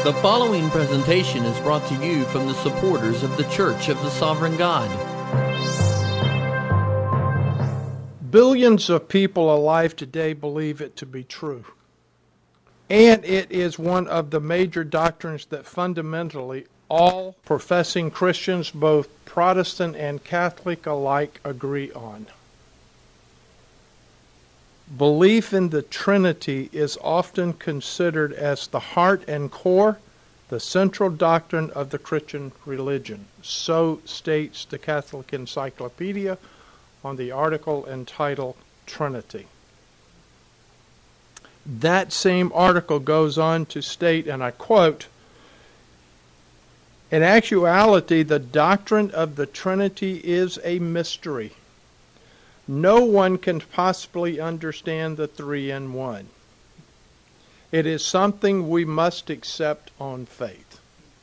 The following presentation is brought to you from the supporters of the Church of the Sovereign God. Billions of people alive today believe it to be true. And it is one of the major doctrines that fundamentally all professing Christians, both Protestant and Catholic alike, agree on. Belief in the Trinity is often considered as the heart and core, the central doctrine of the Christian religion. So states the Catholic Encyclopedia on the article entitled Trinity. That same article goes on to state, and I quote, "In actuality, the doctrine of the Trinity is a mystery. No one can possibly understand the three in one. It is something we must accept on faith."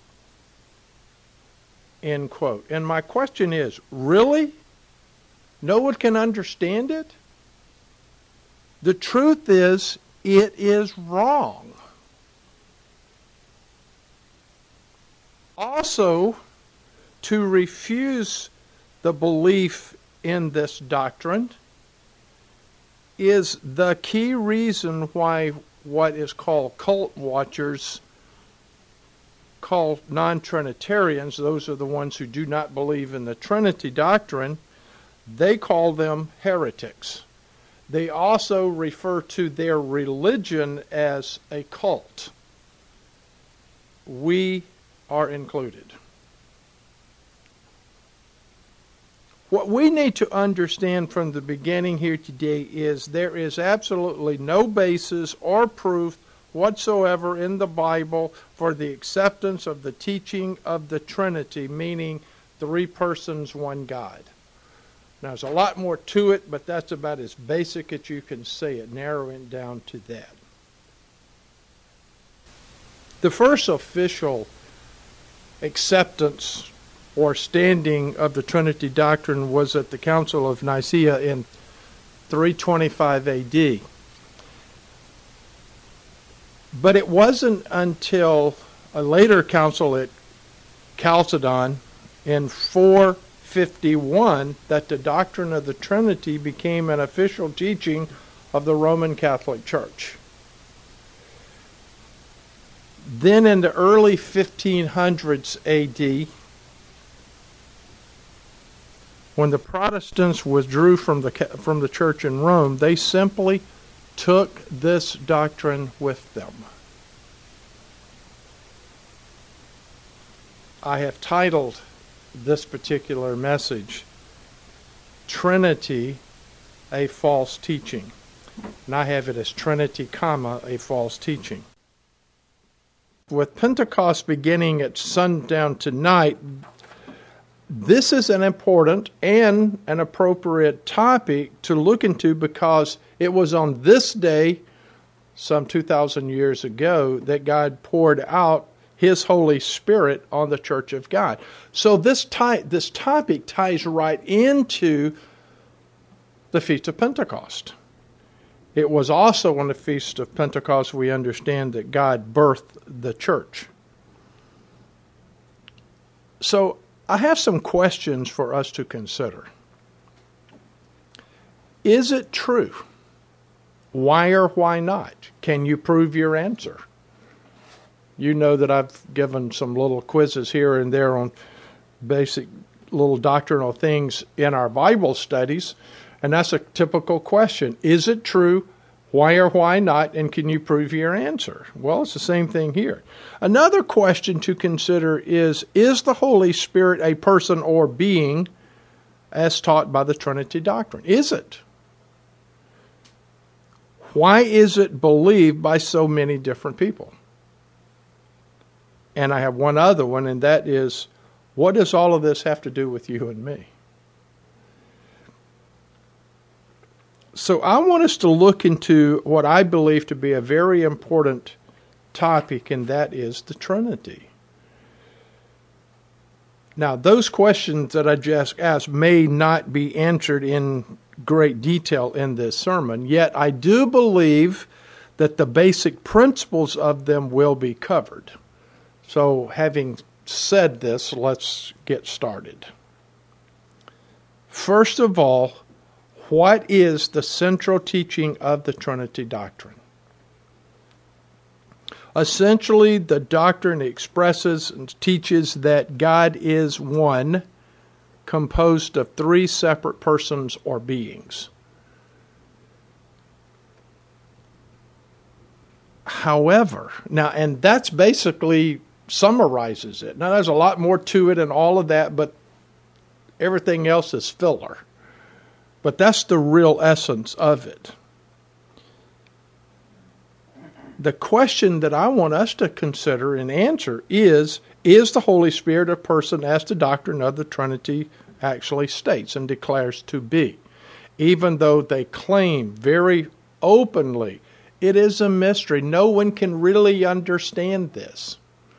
End quote. And my question is, really? No one can understand it? The truth is, it is wrong. Also, to refuse the belief in this doctrine is the key reason why what is called cult watchers, called non-Trinitarians, those are the ones who do not believe in the Trinity doctrine, they call them heretics. They also refer to their religion as a cult. We are included. What we need to understand from the beginning here today is there is absolutely no basis or proof whatsoever in the Bible for the acceptance of the teaching of the Trinity, meaning three persons, one God. Now, there's a lot more to it, but that's about as basic as you can say it, narrowing down to that. The first official acceptance or standing of the Trinity doctrine was at the Council of Nicaea in 325 AD. But it wasn't until a later council at Chalcedon in 451 that the doctrine of the Trinity became an official teaching of the Roman Catholic Church. Then in the early 1500s AD, when the Protestants withdrew from the church in Rome, they simply took this doctrine with them. I have titled this particular message, Trinity, a False Teaching. And I have it as Trinity, a false teaching. With Pentecost beginning at sundown tonight, this is an important and an appropriate topic to look into because it was on this day, some 2,000 years ago, that God poured out His Holy Spirit on the Church of God. So this topic ties right into the Feast of Pentecost. It was also on the Feast of Pentecost we understand that God birthed the church. So I have some questions for us to consider. Is it true? Why or why not? Can you prove your answer? You know that I've given some little quizzes here and there on basic little doctrinal things in our Bible studies, and that's a typical question. Is it true? Why or why not? And can you prove your answer? Well, it's the same thing here. Another question to consider is the Holy Spirit a person or being as taught by the Trinity doctrine? Is it? Why is it believed by so many different people? And I have one other one, and that is, what does all of this have to do with you and me? So I want us to look into what I believe to be a very important topic, and that is the Trinity. Now, those questions that I just asked may not be answered in great detail in this sermon, yet I do believe that the basic principles of them will be covered. So having said this, let's get started. First of all, what is the central teaching of the Trinity doctrine? Essentially, the doctrine expresses and teaches that God is one, composed of three separate persons or beings. However, now, and that's basically summarizes it. Now, there's a lot more to it and all of that, but everything else is filler. But that's the real essence of it. The question that I want us to consider and answer is the Holy Spirit a person as the doctrine of the Trinity actually states and declares to be? Even though they claim very openly, it is a mystery. No one can really understand this.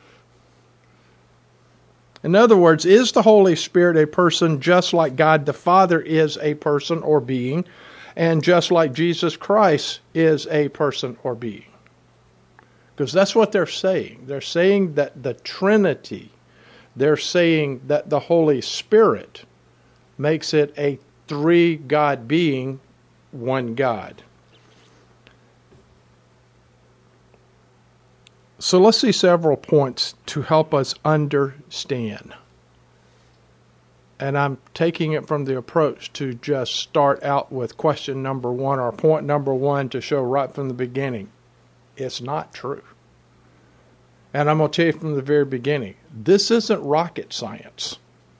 In other words, is the Holy Spirit a person just like God the Father is a person or being, and just like Jesus Christ is a person or being? Because that's what they're saying. They're saying that the Trinity, they're saying that the Holy Spirit makes it a three-God being, one God. So let's see several points to help us understand. And I'm taking it from the approach to just start out with question number one or point number one to show right from the beginning. It's not true. And I'm going to tell you from the very beginning, this isn't rocket science.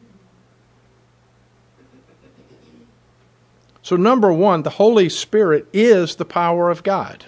So number one, the Holy Spirit is the power of God.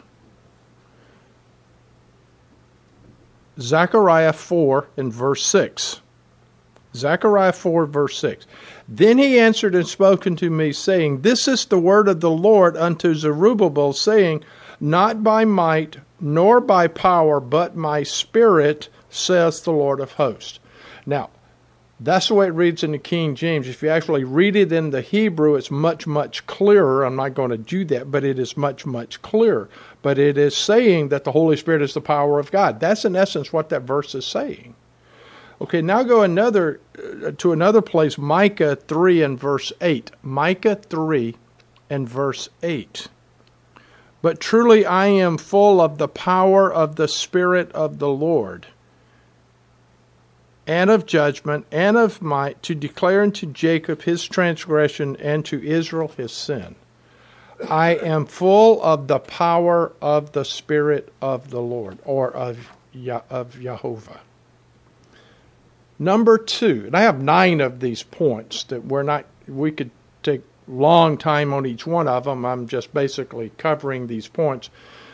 Zechariah 4 and verse 6. Zechariah 4 verse 6. Then he answered and spoke unto me, saying, This is the word of the Lord unto Zerubbabel, saying, Not by might nor by power, but my spirit, says the Lord of hosts. Now, that's the way it reads in the King James. If you actually read it in the Hebrew, it's much, much clearer. I'm not going to do that, but it is much, much clearer. But it is saying that the Holy Spirit is the power of God. That's in essence what that verse is saying. Okay, now go to another place, Micah 3 and verse 8. Micah 3 and verse 8. But truly I am full of the power of the Spirit of the Lord, and of judgment, and of might, to declare unto Jacob his transgression, and to Israel his sin. I am full of the power of the Spirit of the Lord, or of Jehovah. Number two, and I have 9 of these points that we could take long time on each one of them. I'm just basically covering these points,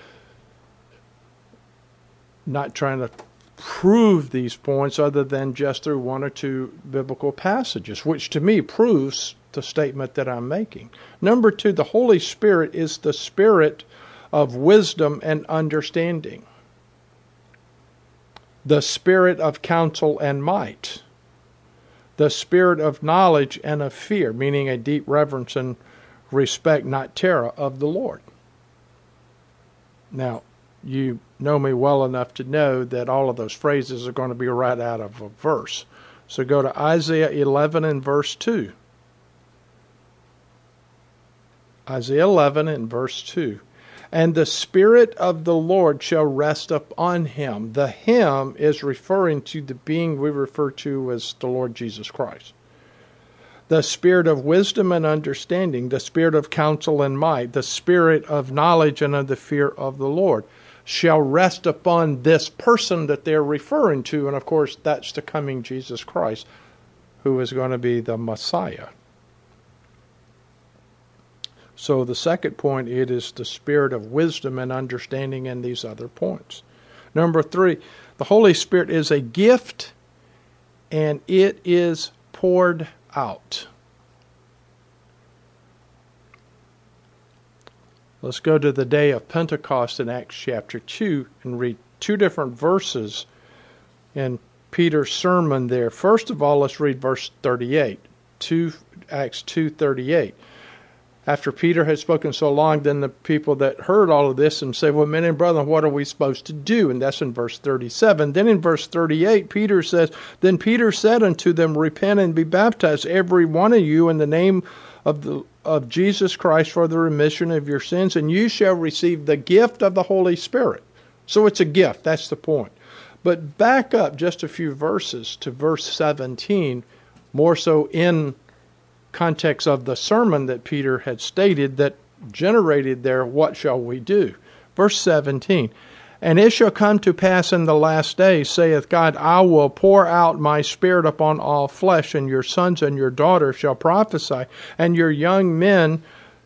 not trying to prove these points other than just through 1 or 2 biblical passages, which to me proves the statement that I'm making. Number 2, the Holy Spirit is the spirit of wisdom and understanding, the spirit of counsel and might, the spirit of knowledge and of fear, meaning a deep reverence and respect, not terror, of the Lord. Now, you know me well enough to know that all of those phrases are going to be right out of a verse. So go to Isaiah 11 and verse 2. Isaiah 11 and verse 2. And the Spirit of the Lord shall rest upon him. The him is referring to the being we refer to as the Lord Jesus Christ. The spirit of wisdom and understanding, the spirit of counsel and might, the spirit of knowledge and of the fear of the Lord shall rest upon this person that they're referring to. And of course, that's the coming Jesus Christ, who is going to be the Messiah. So the second point, it is the spirit of wisdom and understanding in these other points. Number 3, the Holy Spirit is a gift and it is poured out. Let's go to the day of Pentecost in Acts chapter 2 and read 2 different verses in Peter's sermon there. First of all, let's read verse 38, Acts 2:38. After Peter had spoken so long, then the people that heard all of this and say, well, men and brethren, what are we supposed to do? And that's in verse 37. Then in verse 38, Peter says, then Peter said unto them, repent and be baptized, every one of you, in the name of Jesus Christ for the remission of your sins, and you shall receive the gift of the Holy Spirit. So it's a gift. That's the point. But back up just a few verses to verse 17, more so in context of the sermon that Peter had stated that generated there, what shall we do? Verse 17, and it shall come to pass in the last days, saith God, I will pour out my spirit upon all flesh, and your sons and your daughters shall prophesy, and your young men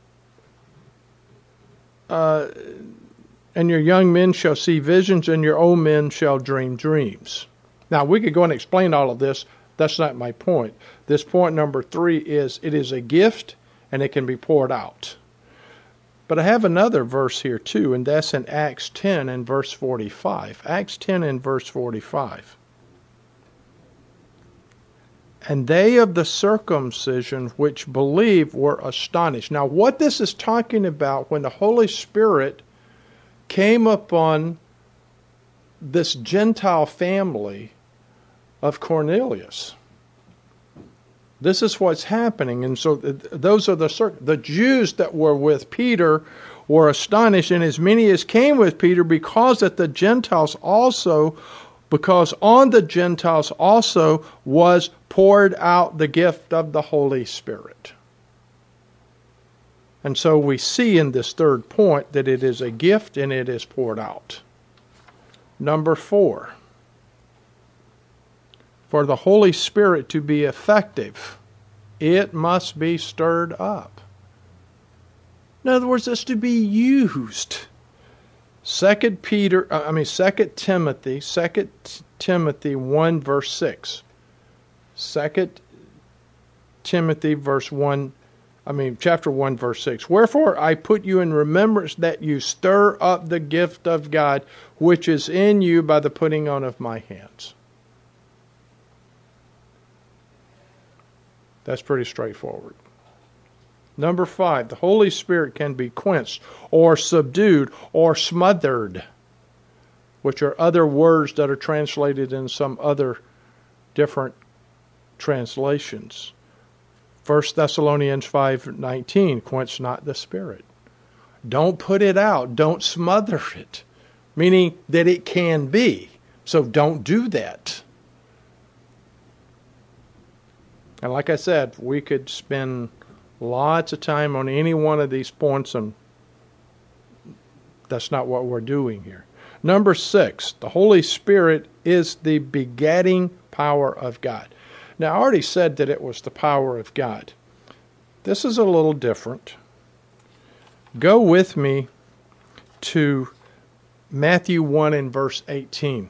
shall see visions, and your old men shall dream dreams. Now, we could go and explain all of this. That's not my point. This point number 3 is it is a gift and it can be poured out. But I have another verse here too, and that's in Acts 10 and verse 45. Acts 10 and verse 45. And they of the circumcision which believed were astonished. Now, what this is talking about, when the Holy Spirit came upon this Gentile family of Cornelius. This is what's happening. And so those are the Jews that were with Peter were astonished, and as many as came with Peter, because on the Gentiles also was poured out the gift of the Holy Spirit. And so we see in this third point that it is a gift and it is poured out. Number 4. For the Holy Spirit to be effective, it must be stirred up. In other words, it's to be used. 2 Timothy 1 verse 6. 2 Timothy chapter 1 verse 6. Wherefore I put you in remembrance that you stir up the gift of God which is in you by the putting on of my hands. That's pretty straightforward. Number 5, the Holy Spirit can be quenched or subdued or smothered, which are other words that are translated in some other different translations. 1 Thessalonians 5:19, quench not the Spirit. Don't put it out. Don't smother it, meaning that it can be. So don't do that. And like I said, we could spend lots of time on any one of these points, and that's not what we're doing here. Number 6, the Holy Spirit is the begetting power of God. Now, I already said that it was the power of God. This is a little different. Go with me to Matthew 1 and verse 18.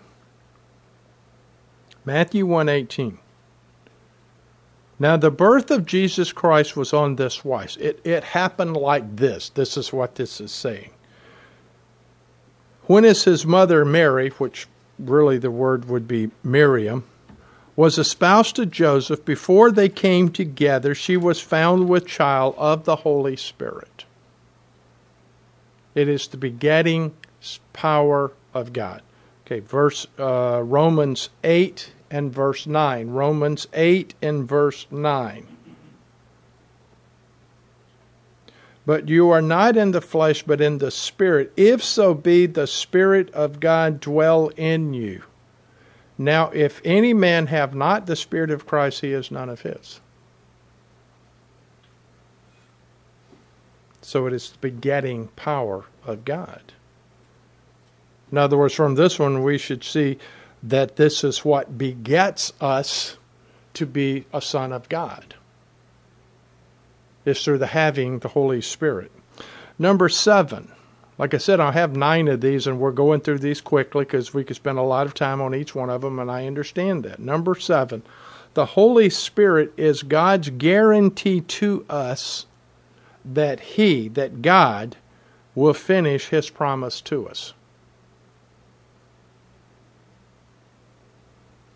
Matthew 1:18. Now, the birth of Jesus Christ was on this wise. It happened like this. This is what this is saying. When is his mother Mary, which really the word would be Miriam, was espoused to Joseph, before they came together, she was found with child of the Holy Spirit. It is the begetting power of God. Okay, Romans 8 and verse 9. Romans 8 and verse 9. But you are not in the flesh, but in the Spirit, if so be the Spirit of God dwell in you. Now, if any man have not the Spirit of Christ, he is none of his. So it is the begetting power of God. In other words, from this one, we should see that this is what begets us to be a son of God. It's through the having the Holy Spirit. Number 7. Like I said, I have 9 of these, and we're going through these quickly because we could spend a lot of time on each one of them, and I understand that. Number 7. The Holy Spirit is God's guarantee to us that God, will finish His promise to us.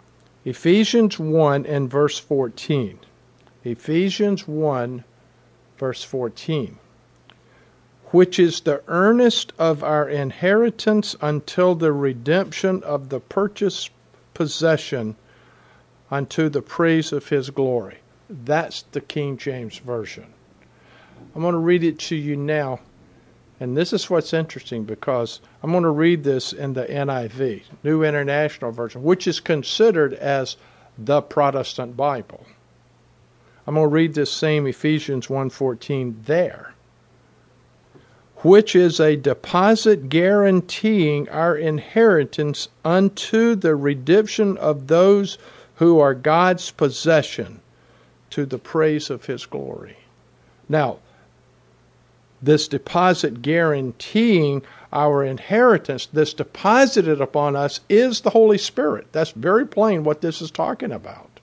Ephesians 1 and verse 14. Ephesians 1, verse 14. Which is the earnest of our inheritance until the redemption of the purchased possession unto the praise of his glory. That's the King James Version. I'm going to read it to you now. And this is what's interesting, because I'm going to read this in the NIV, New International Version, which is considered as the Protestant Bible. I'm going to read this same Ephesians 1:14 there. Which is a deposit guaranteeing our inheritance unto the redemption of those who are God's possession, to the praise of his glory. Now, this deposit guaranteeing our inheritance, this deposited upon us, is the Holy Spirit. That's very plain what this is talking about.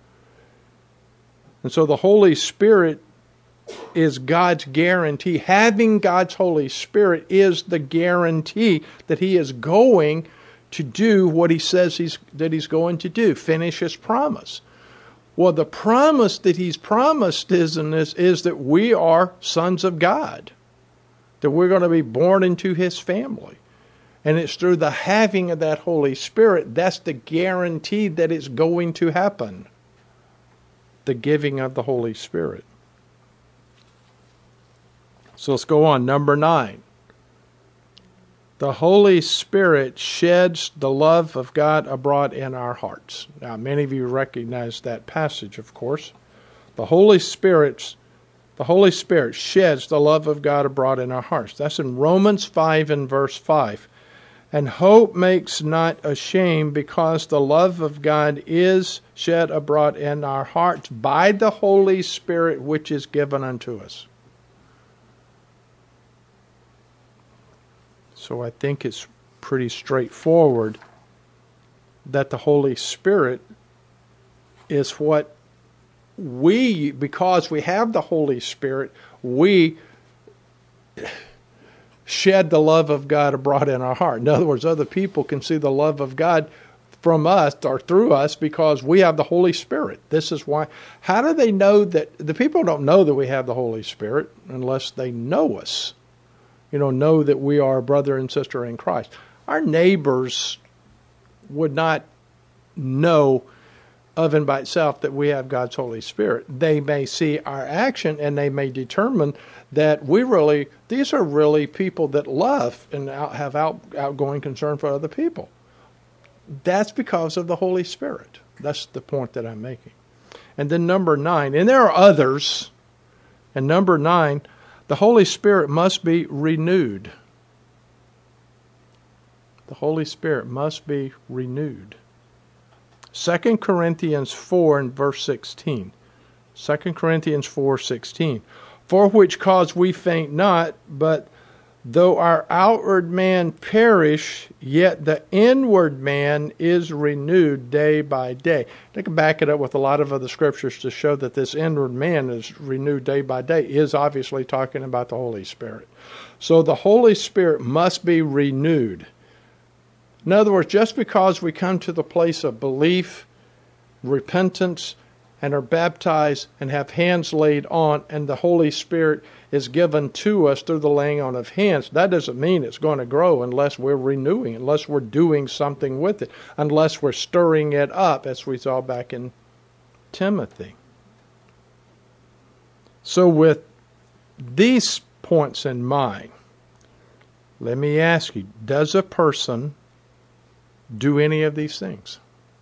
And so the Holy Spirit is God's guarantee. Having God's Holy Spirit is the guarantee that he is going to do what he says he's going to do, finish his promise. Well, the promise that he's promised is that we are sons of God, that we're going to be born into his family. And it's through the having of that Holy Spirit, that's the guarantee that it's going to happen. The giving of the Holy Spirit. So let's go on. Number 9. The Holy Spirit sheds the love of God abroad in our hearts. Now, many of you recognize that passage, of course. The Holy Spirit sheds the love of God abroad in our hearts. That's in Romans 5 and verse 5. And hope makes not ashamed, because the love of God is shed abroad in our hearts by the Holy Spirit which is given unto us. So I think it's pretty straightforward that the Holy Spirit is what because we have the Holy Spirit, we shed the love of God abroad in our heart. In other words, other people can see the love of God from us or through us because we have the Holy Spirit. This is why. How do they know that? The people don't know that we have the Holy Spirit unless they know us. Know that we are a brother and sister in Christ. Our neighbors would not know of and by itself that we have God's Holy Spirit. They may see our action and they may determine that these are really people that love and have outgoing concern for other people. That's because of the Holy Spirit. That's the point that I'm making. And then number 9, and there are others, and number 9, the Holy Spirit must be renewed. The Holy Spirit must be renewed. 2 Corinthians 4 and verse 16. 2 Corinthians 4:16. For which cause we faint not, but though our outward man perish, yet the inward man is renewed day by day. They can back it up with a lot of other scriptures to show that this inward man is renewed day by day, is obviously talking about the Holy Spirit. So the Holy Spirit must be renewed. In other words, just because we come to the place of belief, repentance, and are baptized and have hands laid on, and the Holy Spirit is given to us through the laying on of hands, that doesn't mean it's going to grow unless we're renewing, unless we're doing something with it, unless we're stirring it up, as we saw back in Timothy. So with these points in mind, let me ask you, does a person do any of these things?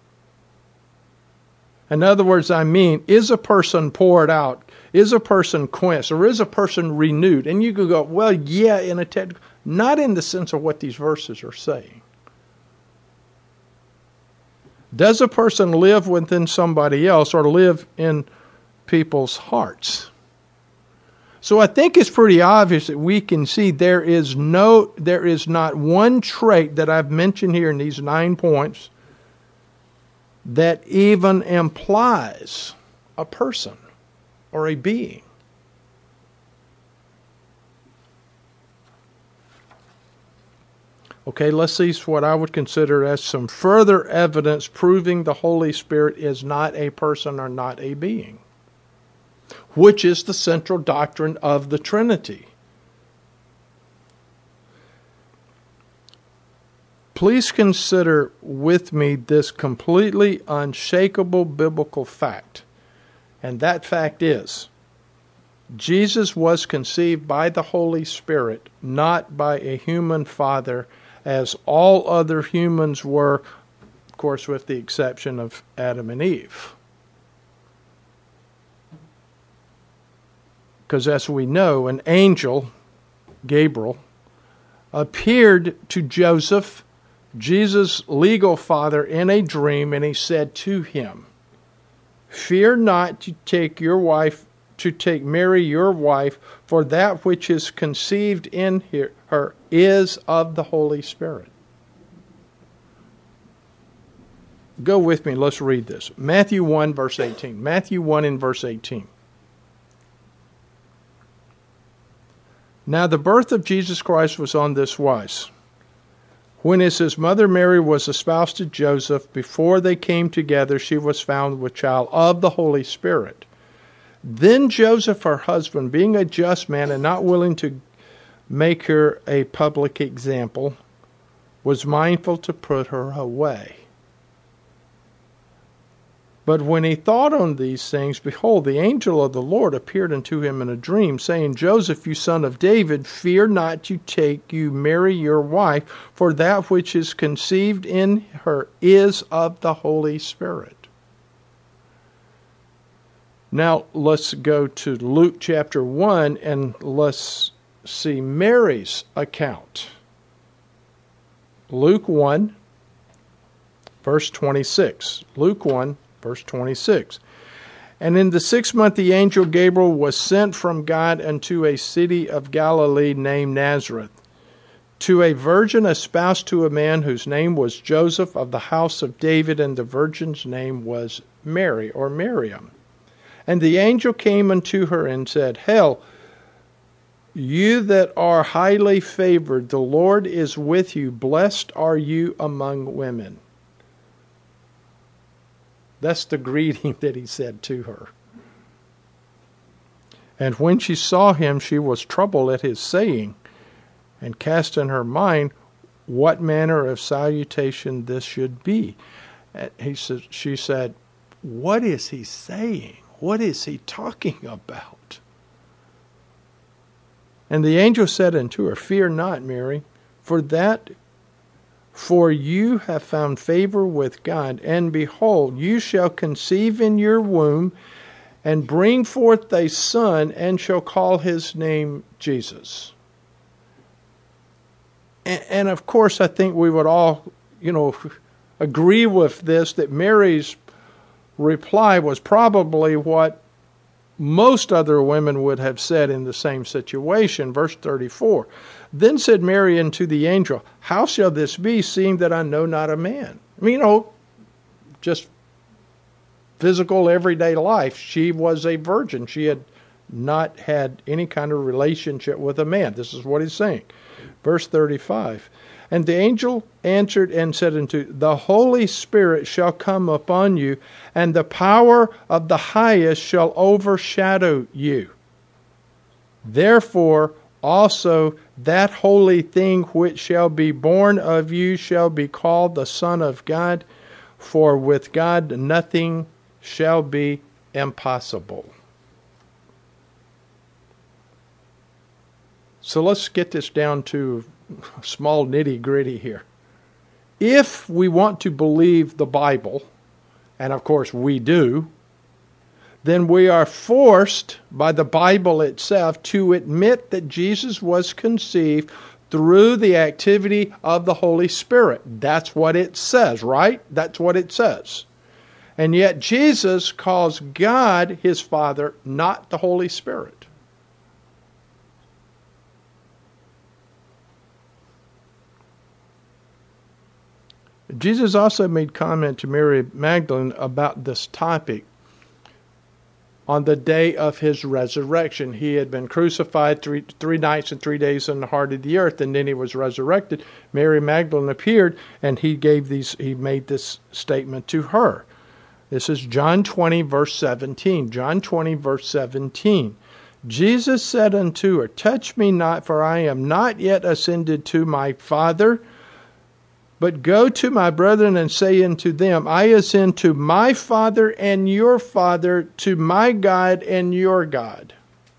In other words, is a person poured out? Is a person quenched? Or is a person renewed? And you could go, well, yeah, not in the sense of what these verses are saying. Does a person live within somebody else or live in people's hearts? So I think it's pretty obvious that we can see there is not one trait that I've mentioned here in these 9 points that even implies a person or a being. Okay, let's see what I would consider as some further evidence proving the Holy Spirit is not a person or not a being. which is the central doctrine of the Trinity. Please consider with me this completely unshakable biblical fact. And that fact is, Jesus was conceived by the Holy Spirit, not by a human father, as all other humans were, of course, with the exception of Adam and Eve. Because as we know, an angel, Gabriel, appeared to Joseph, Jesus' legal father, in a dream, and he said to him, "Fear not to take Mary your wife, for that which is conceived in her is of the Holy Spirit." Go with me, let's read this. Matthew 1, verse 18. Matthew 1 and verse 18. Now the birth of Jesus Christ was on this wise. When as his mother Mary was espoused to Joseph, before they came together, she was found with child of the Holy Spirit. Then Joseph, her husband, being a just man and not willing to make her a public example, was mindful to put her away. But when he thought on these things, behold, the angel of the Lord appeared unto him in a dream, saying, Joseph, you son of David, fear not to take you Mary your wife, for that which is conceived in her is of the Holy Spirit. Now let's go to Luke chapter 1 and let's see Mary's account. Luke 1, verse 26. Luke 1, verse 26. And in the 6th month the angel Gabriel was sent from God unto a city of Galilee named Nazareth, to a virgin espoused to a man whose name was Joseph of the house of David, and the virgin's name was Mary, or Miriam. And the angel came unto her and said, Hail, you that are highly favored, the Lord is with you. Blessed are you among women. That's the greeting that he said to her. And when she saw him, she was troubled at his saying, and cast in her mind what manner of salutation this should be. She said, what is he saying? What is he talking about? And the angel said unto her, Fear not, Mary, for you have found favor with God, and behold, you shall conceive in your womb, and bring forth a son, and shall call his name Jesus. And of course, I think we would all, agree with this, that Mary's reply was probably what most other women would have said in the same situation. Verse 34. Then said Mary unto the angel, How shall this be, seeing that I know not a man? I mean, just physical everyday life. She was a virgin. She had not had any kind of relationship with a man. This is what he's saying. Verse 35. And the angel answered and said unto, The Holy Spirit shall come upon you, and the power of the highest shall overshadow you. Therefore also that holy thing which shall be born of you shall be called the Son of God, for with God nothing shall be impossible. So let's get this down to small nitty-gritty here. If we want to believe the Bible, and of course we do, then we are forced by the Bible itself to admit that Jesus was conceived through the activity of the Holy Spirit. That's what it says, right? That's what it says. And yet Jesus calls God his Father, not the Holy Spirit. Jesus also made comment to Mary Magdalene about this topic on the day of his resurrection. He had been crucified three nights and 3 days in the heart of the earth, and then he was resurrected. Mary Magdalene appeared, and he made this statement to her. This is John 20, verse 17. John 20, verse 17. Jesus said unto her, touch me not, for I am not yet ascended to my Father, but go to my brethren and say unto them, I ascend to my Father and your Father, to my God and your God.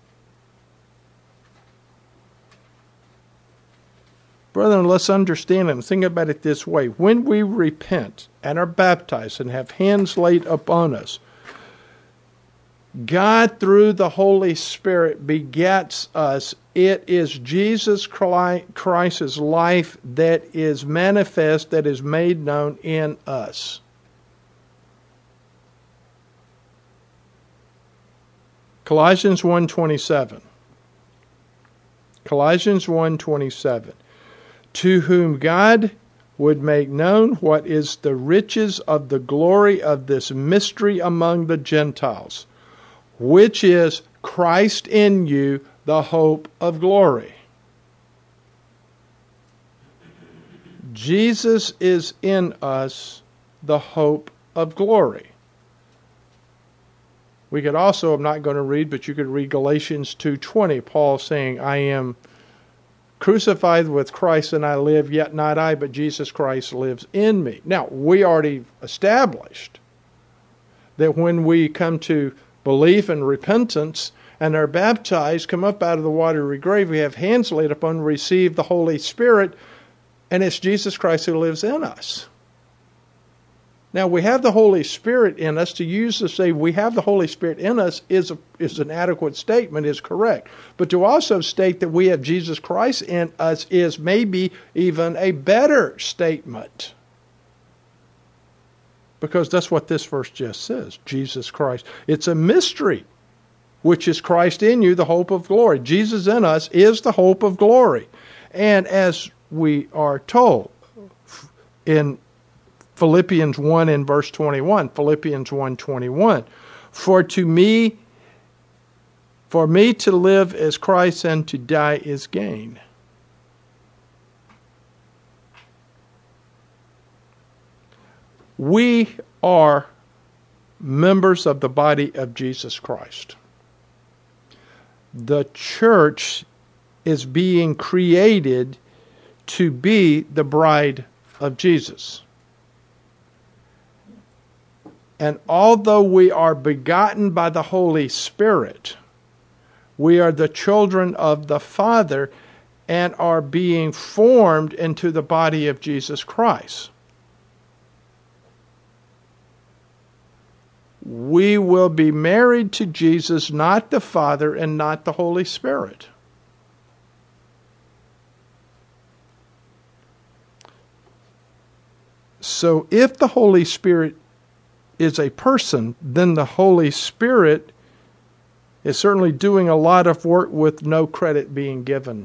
Brethren, let's understand it and think about it this way. When we repent and are baptized and have hands laid upon us, God, through the Holy Spirit, begets us. It is Jesus Christ's life that is manifest, that is made known in us. Colossians 1:27. Colossians 1:27. To whom God would make known what is the riches of the glory of this mystery among the Gentiles, which is Christ in you, the hope of glory. Jesus is in us, the hope of glory. We could also, I'm not going to read, but you could read Galatians 2:20, Paul saying, I am crucified with Christ and I live, yet not I, but Jesus Christ lives in me. Now, we already established that when we come to belief and repentance and are baptized, come up out of the watery grave, we have hands laid upon, receive the Holy Spirit, and it's Jesus Christ who lives in us. Now, we have the Holy Spirit in us. To use to say we have the Holy Spirit in us is an adequate statement, is correct. But to also state that we have Jesus Christ in us is maybe even a better statement. Because that's what this verse just says, Jesus Christ. It's a mystery, which is Christ in you, the hope of glory. Jesus in us is the hope of glory. And as we are told in Philippians 1 and verse 21, Philippians 1:21, for me to live is Christ and to die is gain. We are members of the body of Jesus Christ. The church is being created to be the bride of Jesus. And although we are begotten by the Holy Spirit, we are the children of the Father and are being formed into the body of Jesus Christ. We will be married to Jesus, not the Father and not the Holy Spirit. So if the Holy Spirit is a person, then the Holy Spirit is certainly doing a lot of work with no credit being given.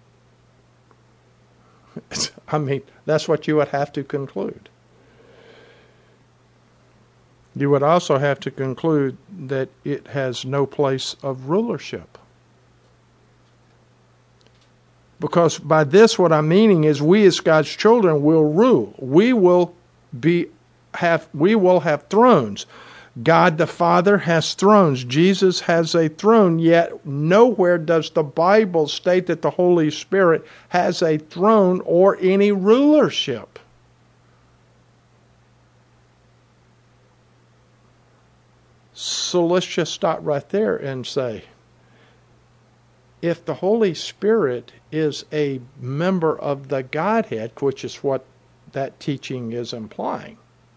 I mean, that's what you would have to conclude. You would also have to conclude that it has no place of rulership. Because by this, what I'm meaning is we as God's children will rule. We will have thrones. God the Father has thrones. Jesus has a throne, yet nowhere does the Bible state that the Holy Spirit has a throne or any rulership. So let's just stop right there and say, if the Holy Spirit is a member of the Godhead, which is what that teaching is implying,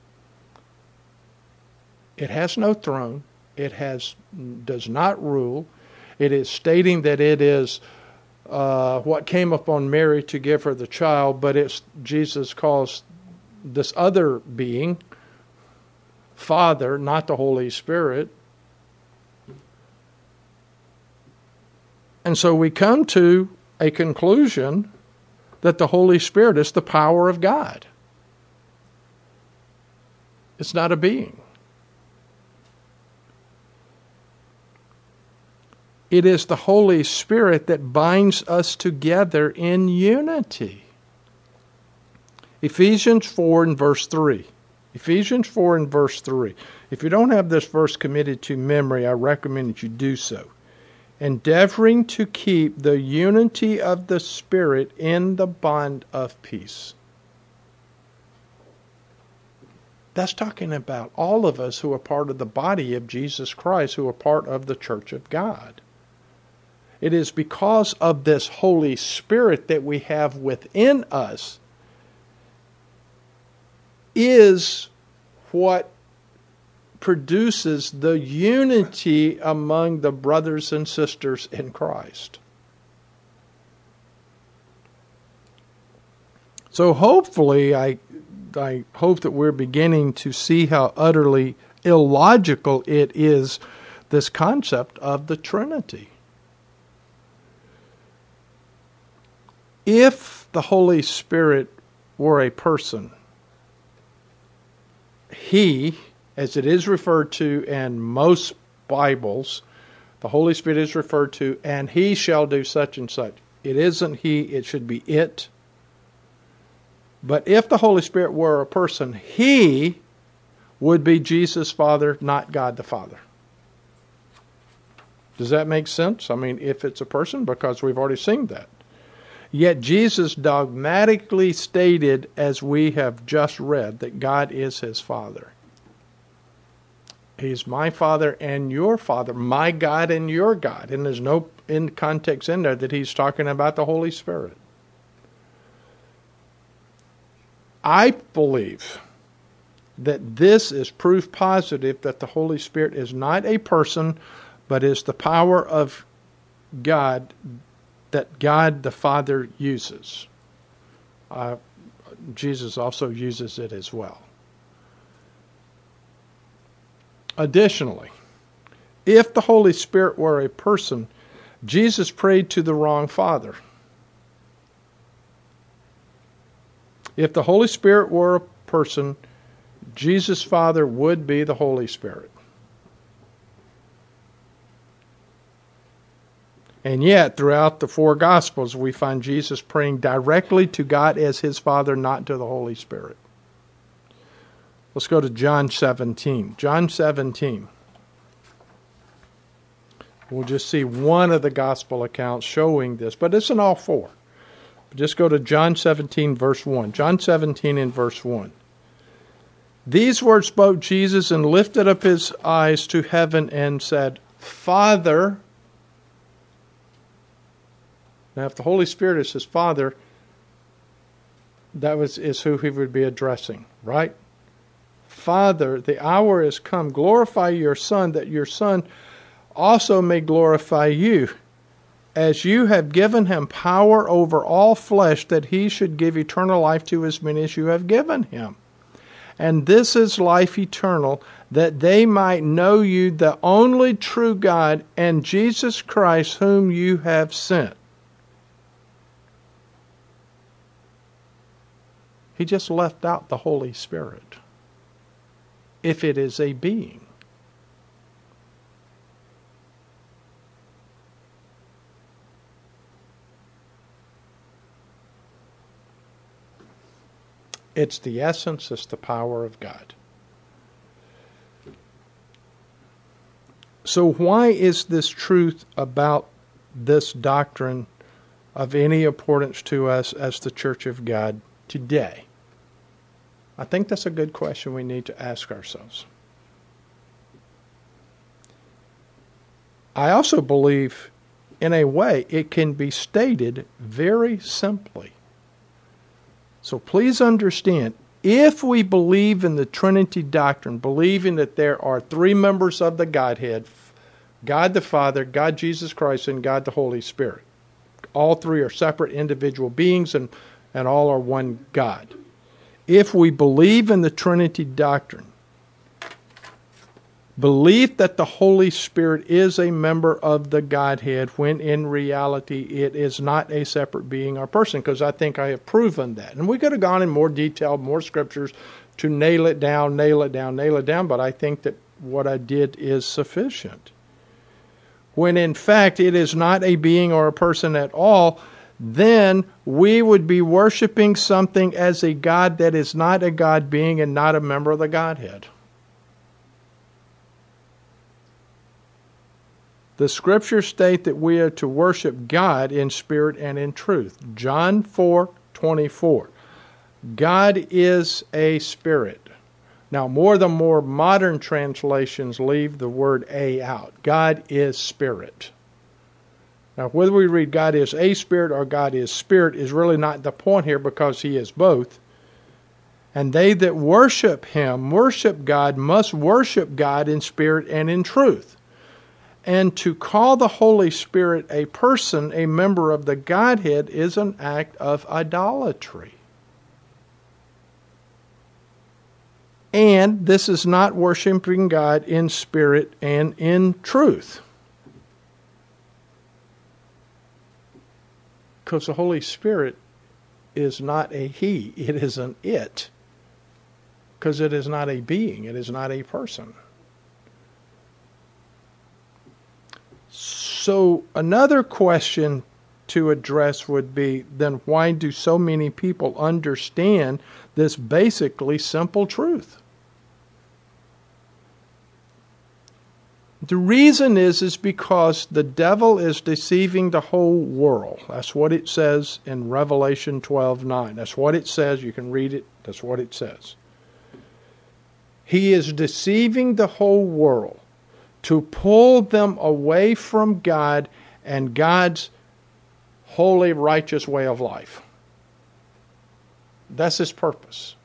it has no throne. It does not rule. It is stating that it is what came upon Mary to give her the child, but Jesus calls this other being Father, not the Holy Spirit. And so we come to a conclusion that the Holy Spirit is the power of God. It's not a being. It is the Holy Spirit that binds us together in unity. Ephesians 4 and verse 3. Ephesians 4 and verse 3. If you don't have this verse committed to memory, I recommend that you do so. Endeavoring to keep the unity of the Spirit in the bond of peace. That's talking about all of us who are part of the body of Jesus Christ, who are part of the church of God. It is because of this Holy Spirit that we have within us is what produces the unity among the brothers and sisters in Christ. So hopefully, I hope that we're beginning to see how utterly illogical it is, this concept of the Trinity. If the Holy Spirit were a person, He, as it is referred to in most Bibles, the Holy Spirit is referred to, and He shall do such and such. It isn't He, it should be it. But if the Holy Spirit were a person, He would be Jesus' Father, not God the Father. Does that make sense? I mean, if it's a person, because we've already seen that. Yet Jesus dogmatically stated, as we have just read, that God is His Father. He's my Father and your Father, my God and your God. And there's no in context in there that He's talking about the Holy Spirit. I believe that this is proof positive that the Holy Spirit is not a person, but is the power of God that God the Father uses. Jesus also uses it as well. Additionally, if the Holy Spirit were a person, Jesus prayed to the wrong Father. If the Holy Spirit were a person, Jesus' Father would be the Holy Spirit. And yet, throughout the four Gospels, we find Jesus praying directly to God as His Father, not to the Holy Spirit. Let's go to John 17. John 17. We'll just see one of the Gospel accounts showing this, but it's in all four. Just go to John 17, verse 1. John 17 and verse 1. These words spoke Jesus and lifted up His eyes to heaven and said, Father. Now, if the Holy Spirit is His Father, is who He would be addressing, right? Father, the hour is come. Glorify your Son, that your Son also may glorify you, as you have given Him power over all flesh, that He should give eternal life to as many as you have given Him. And this is life eternal, that they might know you, the only true God, and Jesus Christ, whom you have sent. He just left out the Holy Spirit, if it is a being. It's the essence, it's the power of God. So why is this truth about this doctrine of any importance to us as the Church of God today? I think that's a good question we need to ask ourselves. I also believe, in a way, it can be stated very simply. So please understand, if we believe in the Trinity doctrine, believing that there are three members of the Godhead, God the Father, God Jesus Christ, and God the Holy Spirit. All three are separate individual beings and all are one God. If we believe in the Trinity doctrine, belief that the Holy Spirit is a member of the Godhead, when in reality it is not a separate being or person, because I think I have proven that. And we could have gone in more detail, more scriptures to nail it down, but I think that what I did is sufficient. When in fact it is not a being or a person at all, then we would be worshiping something as a God that is not a God being and not a member of the Godhead. The scriptures state that we are to worship God in spirit and in truth. John 4:24. God is a spirit. Now, more modern translations leave the word "a" out. God is spirit. Now, whether we read God is a spirit or God is spirit is really not the point here, because he is both. And they that worship him, worship God, must worship God in spirit and in truth. And to call the Holy Spirit a person, a member of the Godhead, is an act of idolatry. And this is not worshiping God in spirit and in truth. Because the Holy Spirit is not a he, it is an it. Because it is not a being, it is not a person. So another question to address would be, then why do so many people understand this basically simple truth? The reason is because the devil is deceiving the whole world. That's what it says in Revelation 12:9. That's what it says. You can read it. That's what it says. He is deceiving the whole world to pull them away from God and God's holy, righteous way of life. That's his purpose.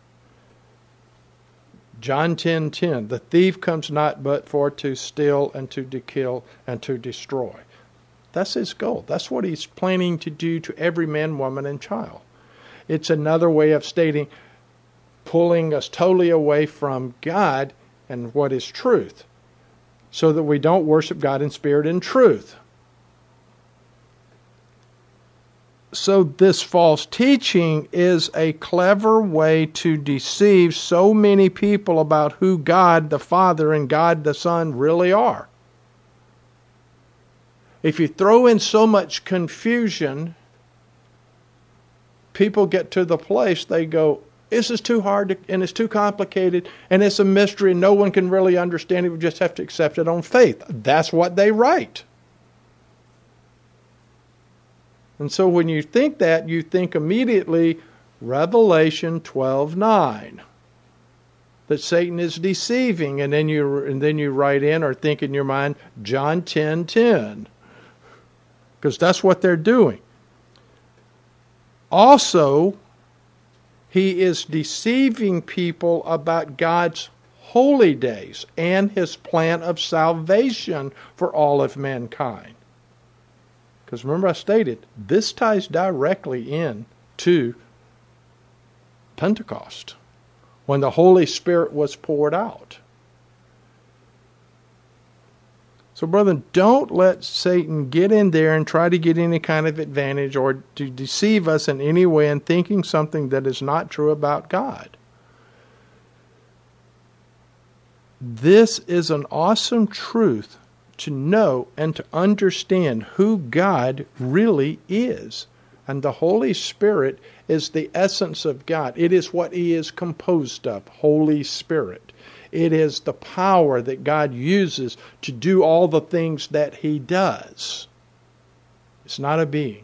John 10:10, the thief comes not but for to steal and to kill and to destroy. That's his goal. That's what he's planning to do to every man, woman, and child. It's another way of stating pulling us totally away from God and what is truth, so that we don't worship God in spirit and truth. So this false teaching is a clever way to deceive so many people about who God the Father and God the Son really are. If you throw in so much confusion, people get to the place they go, this is too hard and it's too complicated and it's a mystery and no one can really understand it. We just have to accept it on faith. That's what they write. And so when you think that, you think immediately Revelation 12:9, that Satan is deceiving, and then you write in or think in your mind John 10:10, because that's what they're doing. Also, he is deceiving people about God's holy days and his plan of salvation for all of mankind. Because remember I stated, this ties directly in to Pentecost, when the Holy Spirit was poured out. So, brethren, don't let Satan get in there and try to get any kind of advantage or to deceive us in any way in thinking something that is not true about God. This is an awesome truth to know and to understand who God really is. And the Holy Spirit is the essence of God. It is what he is composed of, Holy Spirit. It is the power that God uses to do all the things that he does. It's not a being.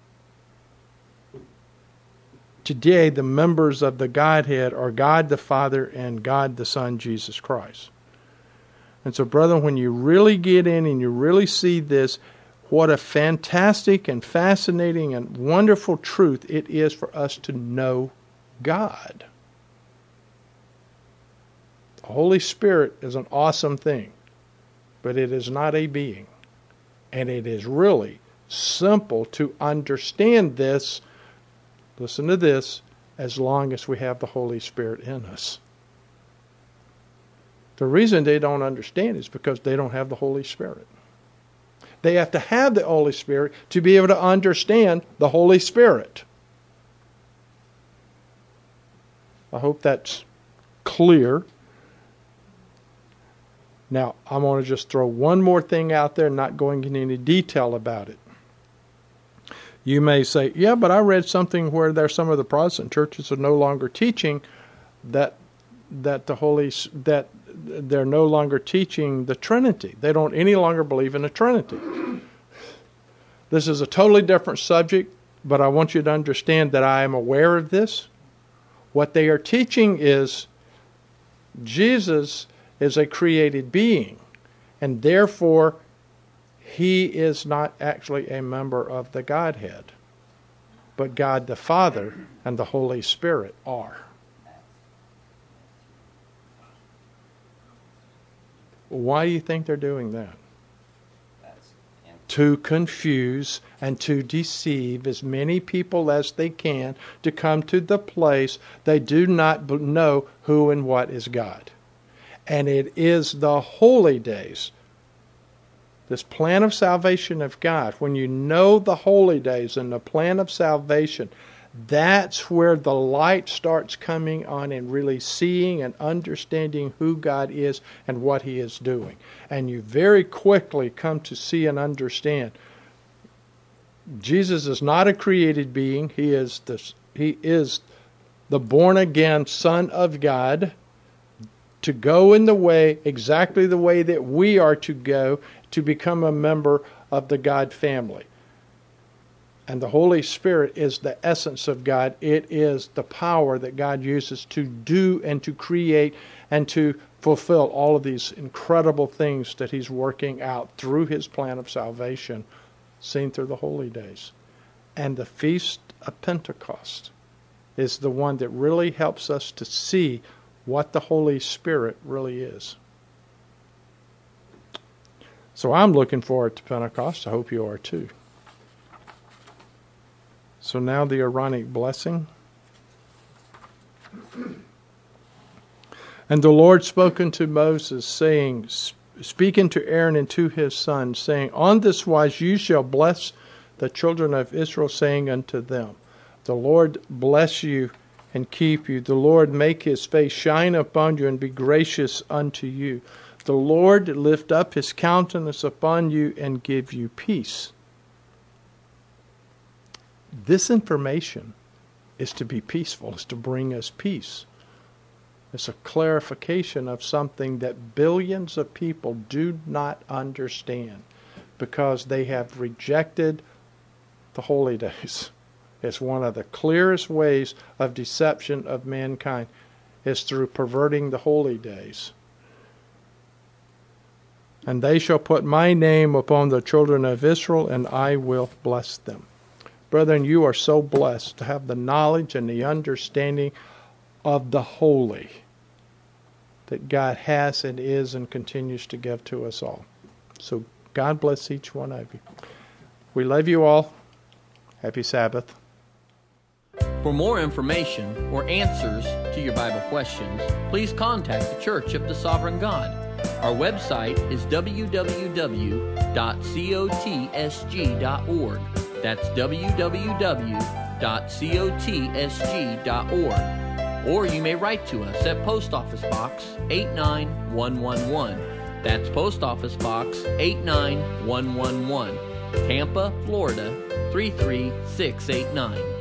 Today, the members of the Godhead are God the Father and God the Son, Jesus Christ. And so, brethren, when you really get in and you really see this, what a fantastic and fascinating and wonderful truth it is for us to know God. The Holy Spirit is an awesome thing, but it is not a being. And it is really simple to understand this, listen to this, as long as we have the Holy Spirit in us. The reason they don't understand is because they don't have the Holy Spirit. They have to have the Holy Spirit to be able to understand the Holy Spirit. I hope that's clear. Now, I'm going to just throw one more thing out there, not going into any detail about it. You may say, yeah, but I read something where there's some of the Protestant churches are no longer teaching that they're no longer teaching the Trinity. They don't any longer believe in the Trinity. This is a totally different subject, but I want you to understand that I am aware of this. What they are teaching is Jesus is a created being, and therefore he is not actually a member of the Godhead, but God the Father and the Holy Spirit are. Why do you think they're doing that? To confuse and to deceive as many people as they can to come to the place they do not know who and what is God. And it is the holy days, this plan of salvation of God. When you know the holy days and the plan of salvation, that's where the light starts coming on and really seeing and understanding who God is and what He is doing. And you very quickly come to see and understand Jesus is not a created being. He is the born-again Son of God, to go in the way, exactly the way that we are to go, to become a member of the God family. And the Holy Spirit is the essence of God. It is the power that God uses to do and to create and to fulfill all of these incredible things that He's working out through His plan of salvation, seen through the holy days. And the Feast of Pentecost is the one that really helps us to see what the Holy Spirit really is. So I'm looking forward to Pentecost. I hope you are too. So now the Aaronic blessing. And the Lord spoke unto Moses, saying, speaking to Aaron and to his sons, saying, on this wise you shall bless the children of Israel, saying unto them, the Lord bless you and keep you. The Lord make His face shine upon you and be gracious unto you. The Lord lift up His countenance upon you and give you peace. This information is to be peaceful, is to bring us peace. It's a clarification of something that billions of people do not understand because they have rejected the holy days. It's one of the clearest ways of deception of mankind is through perverting the holy days. And they shall put my name upon the children of Israel, and I will bless them. Brethren, you are so blessed to have the knowledge and the understanding of the holy that God has and is and continues to give to us all. So God bless each one of you. We love you all. Happy Sabbath. For more information or answers to your Bible questions, please contact the Church of the Sovereign God. Our website is www.cotsg.org. That's www.cotsg.org. Or you may write to us at Post Office Box 89111. That's Post Office Box 89111, Tampa, Florida 33689.